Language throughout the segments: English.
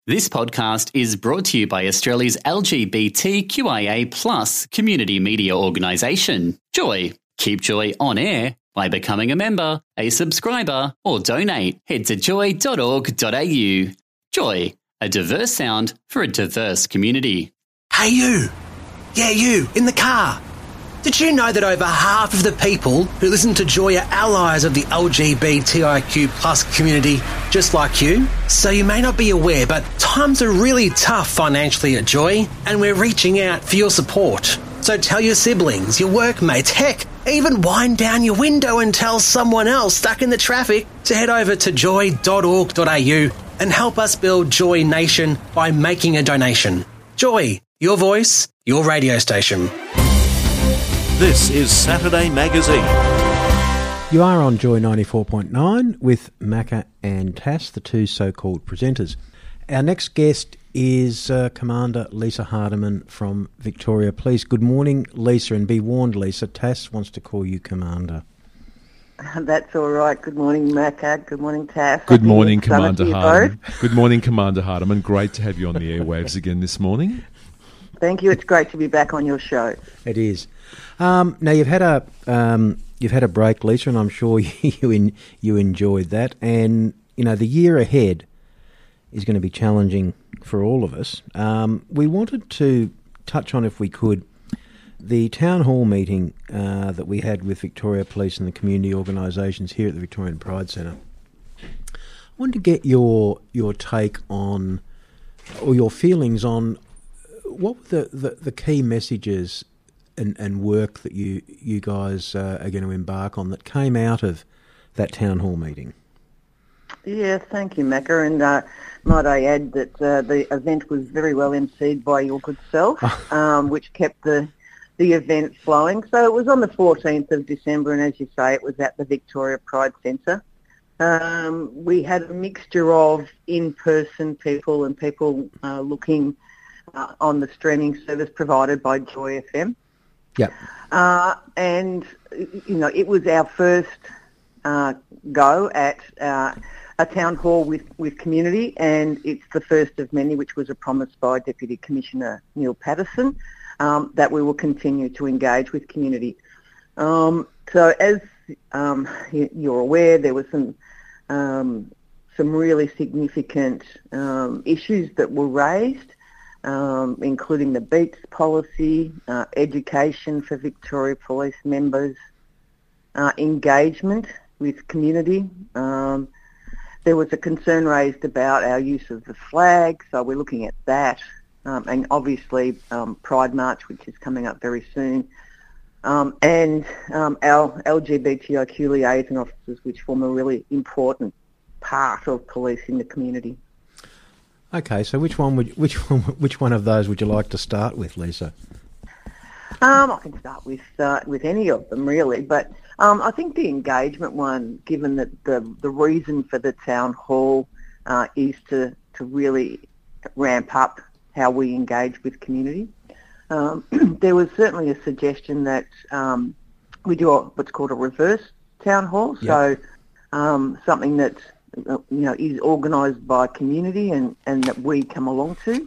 This podcast is brought to you by Australia's LGBTQIA+ community media organisation, Joy. Keep Joy on air by becoming a member, a subscriber, or donate. Head to joy.org.au. Joy, a diverse sound for a diverse community. Hey you! Yeah, you, in the car. Did you know that over half of the people who listen to Joy are allies of the LGBTIQ+ community, just like you? So you may not be aware, but times are really tough financially at Joy, and we're reaching out for your support. So tell your siblings, your workmates, heck, even wind down your window and tell someone else stuck in the traffic to head over to joy.org.au and help us build Joy Nation by making a donation. Joy, your voice, your radio station. This is Saturday Magazine. You are on Joy 94.9 with Macca and Tass, the two so-called presenters. Our next guest is Commander Lisa Hardiman from Victoria Police. Good morning, Lisa, and be warned, Lisa, Tass wants to call you Commander. That's all right. Good morning, Macca. Good morning, Tass. Good morning, Commander Hardiman. Good morning, Commander Hardiman. Great to have you on the airwaves again this morning. Thank you. It's great to be back on your show. It is. Now you've had a break, Lisa, and I'm sure you enjoyed that. And you know the year ahead is going to be challenging for all of us. We wanted to touch on, if we could, the town hall meeting that we had with Victoria Police and the community organisations here at the Victorian Pride Centre. I wanted to get your take on, or your feelings on, what were the key messages and work that you guys are going to embark on that came out of that town hall meeting? Yeah, thank you, Macca. And might I add that the event was very well emceed by your good self, which kept the event flowing. So it was on the 14th of December, and as you say, it was at the Victoria Pride Centre. We had a mixture of in-person people and people looking on the streaming service provided by Joy FM. Yep. And, you know, it was our first go at a town hall with community, and it's the first of many, which was a promise by Deputy Commissioner Neil Patterson, that we will continue to engage with community. So as you're aware, there were some really significant issues that were raised, including the beats policy, education for Victoria Police members, engagement with community. There was a concern raised about our use of the flag, so we're looking at that. And obviously Pride March, which is coming up very soon, and our LGBTIQ liaison officers, which form a really important part of policing the community. Okay, so which one of those would you like to start with, Lisa? I can start with any of them really, but I think the engagement one, given that the reason for the town hall is to really ramp up how we engage with community. There was certainly a suggestion that we do what's called a reverse town hall, so something that is organised by community and that we come along to.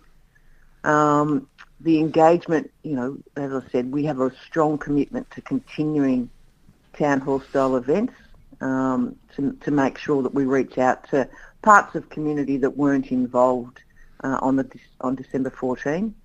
The engagement, as I said, we have a strong commitment to continuing town hall style events to make sure that we reach out to parts of community that weren't involved on December 14.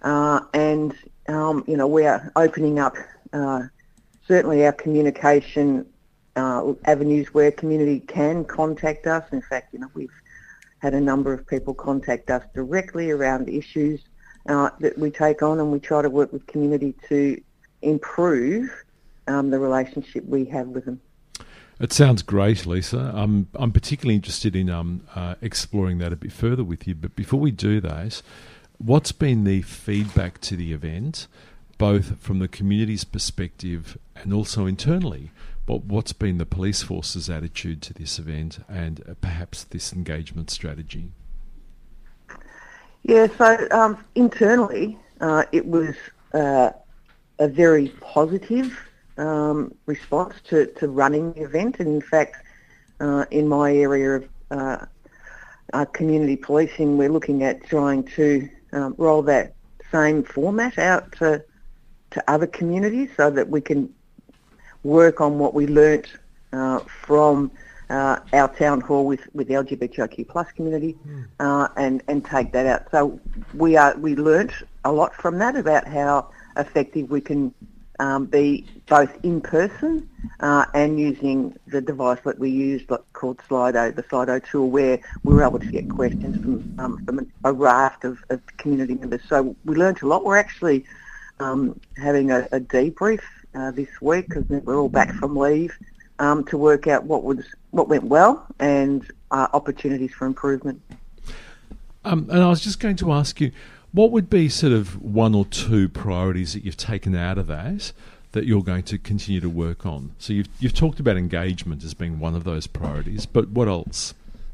We are opening up certainly our communication avenues where community can contact us. In fact, we've had a number of people contact us directly around issues that we take on, and we try to work with community to improve the relationship we have with them. It sounds great, Lisa. I'm particularly interested in exploring that a bit further with you. But before we do that, what's been the feedback to the event, both from the community's perspective and also internally? What's been the police force's attitude to this event and perhaps this engagement strategy? Yeah, so internally it was a very positive response to running the event. And in fact, in my area of community policing, we're looking at trying to roll that same format out to other communities so that we can work on what we learnt from our town hall with the LGBTIQ plus community and take that out. So we learnt a lot from that about how effective we can be both in person and using the device that we used called Slido, the Slido tool, where we were able to get questions from a raft of community members. So we learnt a lot. We're actually having a debrief this week because we're all back from leave to work out what went well and opportunities for improvement. And I was just going to ask you, what would be sort of one or two priorities that you've taken out of that you're going to continue to work on? So you've talked about engagement as being one of those priorities, but what else?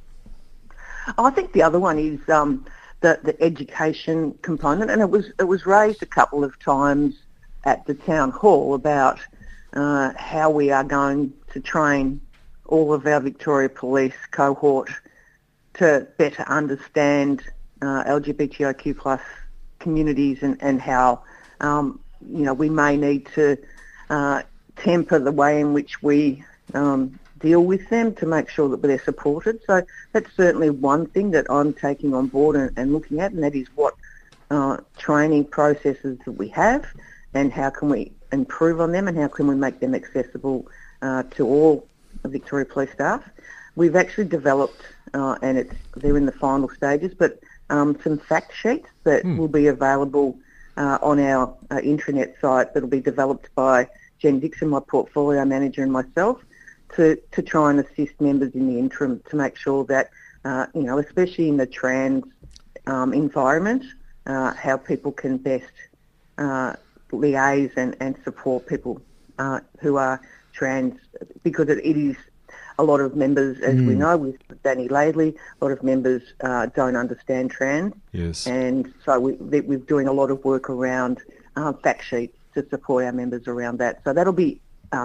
I think the other one is the education component, and it was raised a couple of times at the town hall about how we are going to train all of our Victoria Police cohort to better understand LGBTIQ plus communities and how we may need to temper the way in which we deal with them to make sure that they're supported. So that's certainly one thing that I'm taking on board and looking at, and that is what training processes that we have and how can we improve on them and how can we make them accessible to all Victoria Police staff. We've actually developed, and they're in the final stages, but some fact sheets that will be available on our intranet site that will be developed by Jen Dixon, my portfolio manager, and myself to try and assist members in the interim to make sure that, especially in the trans environment, how people can best liaise and support people who are trans, because it is a lot of members, as we know, with Danny Laidley, a lot of members don't understand trans. Yes. And so we're doing a lot of work around fact sheets to support our members around that. So that'll be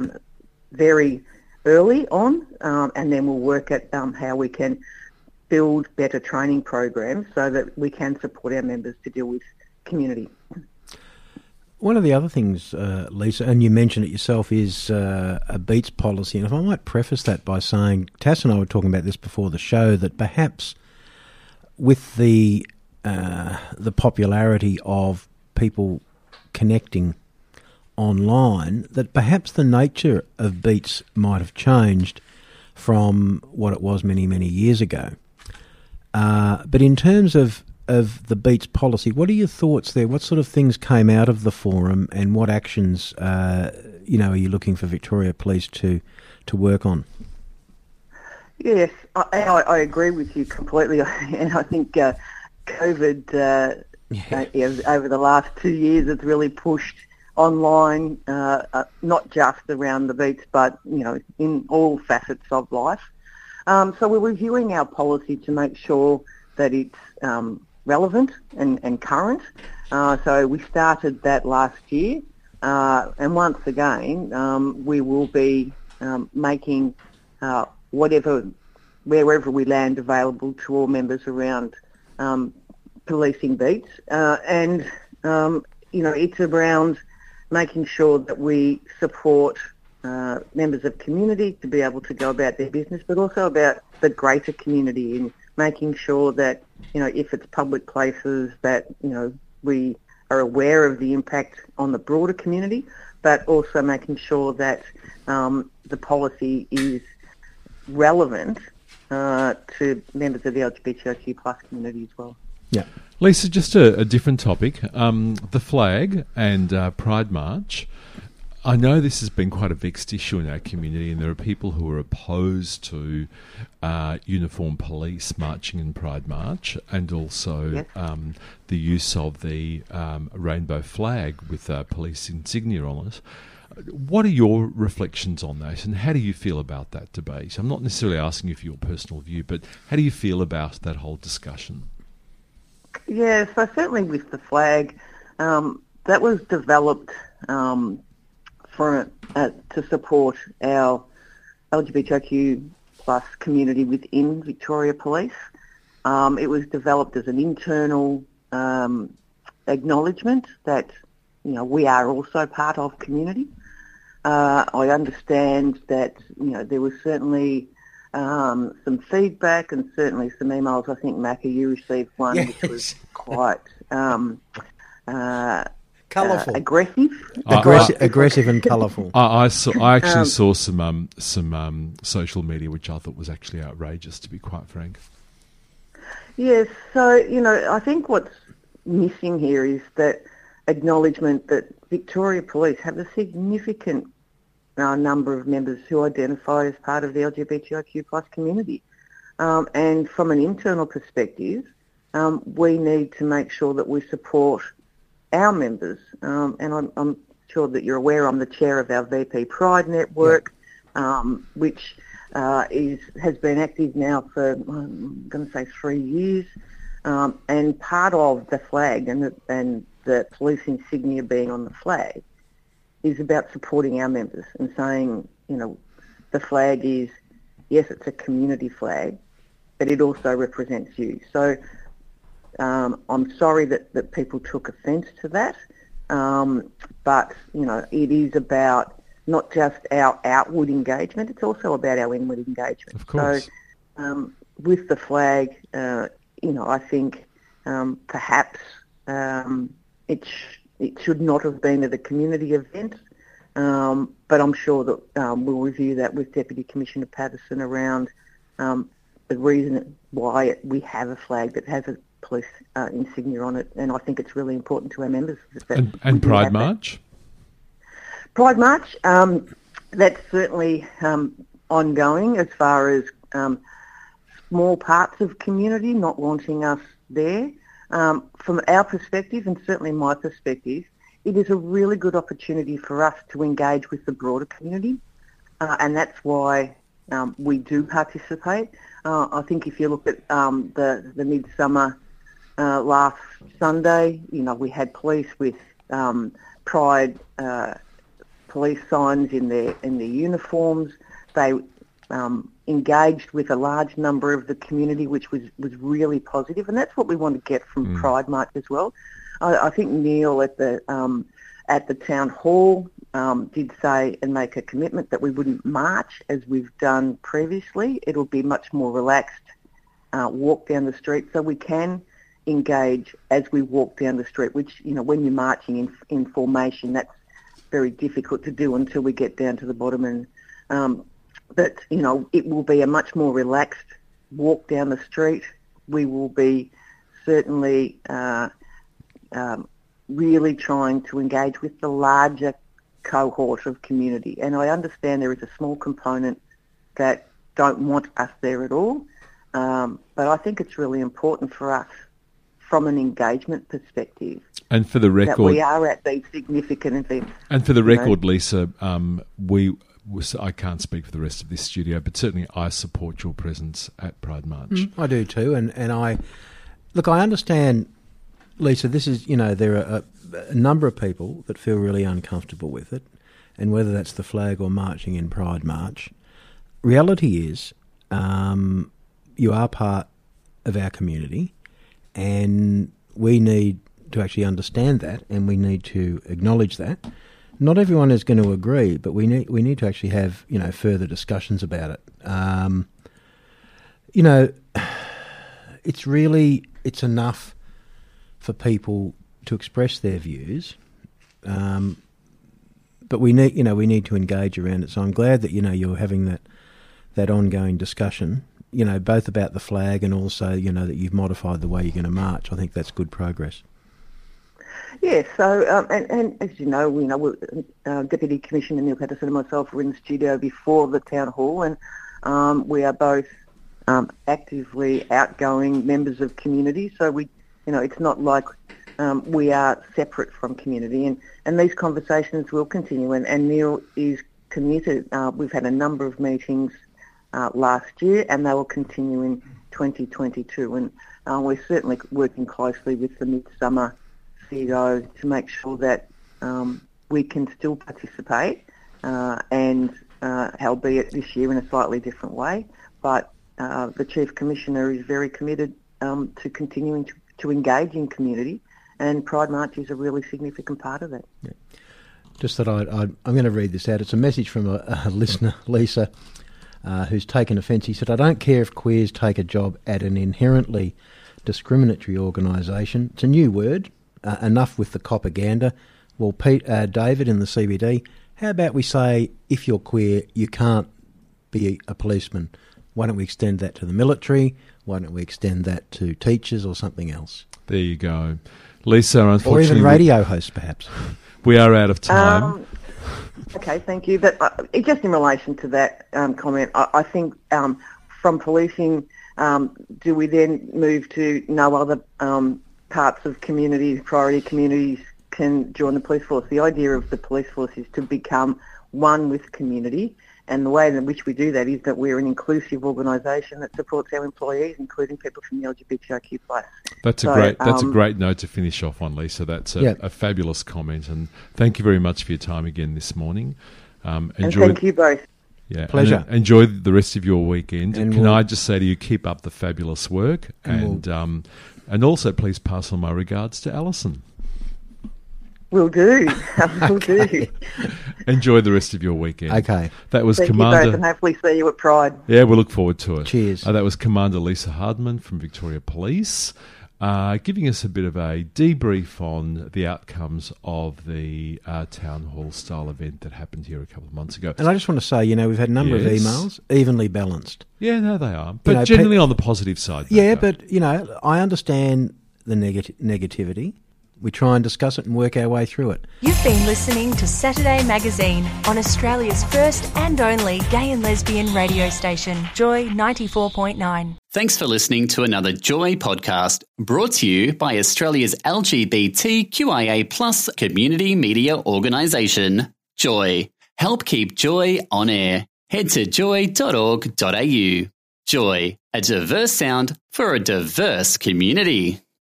very early on, and then we'll work at how we can build better training programs so that we can support our members to deal with community. One of the other things, Lisa, and you mentioned it yourself, is a beats policy. And if I might preface that by saying, Tass and I were talking about this before the show, that perhaps with the popularity of people connecting online, that perhaps the nature of beats might have changed from what it was many, many years ago. But in terms of the beats policy, what are your thoughts there? What sort of things came out of the forum, and what actions are you looking for Victoria Police to work on? Yes, I agree with you completely, and I think COVID over the last 2 years has really pushed online, not just around the beats, but in all facets of life. So we're reviewing our policy to make sure that it's relevant and current. So we started that last year, and once again, we will be making wherever we land available to all members around policing beats. And it's around making sure that we support members of community to be able to go about their business, but also about the greater community in making sure that, if it's public places, that, we are aware of the impact on the broader community, but also making sure that the policy is relevant to members of the LGBTIQ plus community as well. Yeah. Lisa, just a different topic. The flag and Pride March. I know this has been quite a vexed issue in our community, and there are people who are opposed to uniformed police marching in Pride March, and also the use of the rainbow flag with police insignia on it. What are your reflections on that, and how do you feel about that debate? I'm not necessarily asking you for your personal view, but how do you feel about that whole discussion? Yeah, so certainly with the flag, that was developed to support our LGBTIQ plus community within Victoria Police. It was developed as an internal acknowledgement that, we are also part of community. I understand that, there was certainly some feedback and certainly some emails. I think, Macca, you received one which was quite colourful, aggressive, aggressive and colourful. I actually saw some social media which I thought was actually outrageous, to be quite frank. Yes, so I think what's missing here is that acknowledgement that Victoria Police have a significant number of members who identify as part of the LGBTIQ plus community. And from an internal perspective, we need to make sure that we support our members. And I'm sure that you're aware I'm the chair of our VP Pride Network, which has been active now for, I'm going to say, 3 years. And part of the flag and the police insignia being on the flag is about supporting our members and saying, the flag is, yes, it's a community flag, but it also represents you. So I'm sorry that people took offence to that, but, it is about not just our outward engagement, it's also about our inward engagement. Of course. So with the flag, I think perhaps it should not have been at a community event, but I'm sure that we'll review that with Deputy Commissioner Patterson around the reason why we have a flag that has a police insignia on it, and I think it's really important to our members. And Pride March? Pride March, that's certainly ongoing as far as small parts of community not wanting us there. From our perspective, and certainly my perspective, it is a really good opportunity for us to engage with the broader community, and that's why we do participate. I think if you look at the Midsummer last Sunday, we had police with Pride police signs in their uniforms. They engaged with a large number of the community, which was really positive, and that's what we want to get from Pride March as well. I think Neil at the town hall did say and make a commitment that we wouldn't march as we've done previously. It'll be much more relaxed walk down the street, so we can engage as we walk down the street, which, when you're marching in formation, that's very difficult to do until we get down to the bottom. And but, it will be a much more relaxed walk down the street. We will be certainly really trying to engage with the larger cohort of community. And I understand there is a small component that don't want us there at all, but I think it's really important for us from an engagement perspective. And for the record, that we are at these significant events. And for the record, Lisa, I can't speak for the rest of this studio, but certainly I support your presence at Pride March. I do too, and I understand, Lisa. This is, there are a number of people that feel really uncomfortable with it, and whether that's the flag or marching in Pride March, reality is, you are part of our community, and we need to actually understand that, and we need to acknowledge that. Not everyone is going to agree, but we need to actually have further discussions about it. It's enough for people to express their views, but we need to engage around it. So I'm glad that you're having that ongoing discussion. Both about the flag and also that you've modified the way you're going to march. I think that's good progress. Yeah, so, and as you know, Deputy Commissioner Neil Patterson and myself were in the studio before the town hall, and we are both actively outgoing members of community, so it's not like we are separate from community, and these conversations will continue, and Neil is committed. We've had a number of meetings last year, and they will continue in 2022, and we're certainly working closely with the Midsummer CEO to make sure that we can still participate, and albeit this year in a slightly different way. But the Chief Commissioner is very committed to continuing to engage in community, and Pride March is a really significant part of that. Yeah. Just that I'm going to read this out. It's a message from a listener, Lisa, who's taken offence. He said, "I don't care if queers take a job at an inherently discriminatory organisation." It's a new word. Enough with the propaganda. Well, David in the CBD, how about we say, if you're queer, you can't be a policeman? Why don't we extend that to the military? Why don't we extend that to teachers or something else? There you go. Lisa, unfortunately... Or even radio hosts, perhaps. We are out of time. Okay, thank you. But just in relation to that comment, I think from policing, do we then move to no other parts of communities, priority communities, can join the police force? The idea of the police force is to become one with community, and the way in which we do that is that we're an inclusive organisation that supports our employees, including people from the LGBTIQ+. That's a great note to finish off on, Lisa. That's a fabulous comment, and thank you very much for your time again this morning. And thank you both. Yeah, pleasure. Enjoy the rest of your weekend. And can I just say to you, keep up the fabulous work, and also please pass on my regards to Alison. Will do. Will do. Enjoy the rest of your weekend. Okay. That was Thank Commander. you both, and hopefully see you at Pride. Yeah, we'll look forward to it. Cheers. That was Commander Lisa Hardman from Victoria Police, giving us a bit of a debrief on the outcomes of the town hall style event that happened here a couple of months ago. And I just want to say, we've had a number of emails, evenly balanced. Yeah, no, they are. But generally on the positive side. Yeah, but, I understand the negativity. We try and discuss it and work our way through it. You've been listening to Saturday Magazine on Australia's first and only gay and lesbian radio station, Joy 94.9. Thanks for listening to another Joy podcast, brought to you by Australia's LGBTQIA+ community media organisation, Joy. Help keep Joy on air. Head to joy.org.au. Joy, a diverse sound for a diverse community.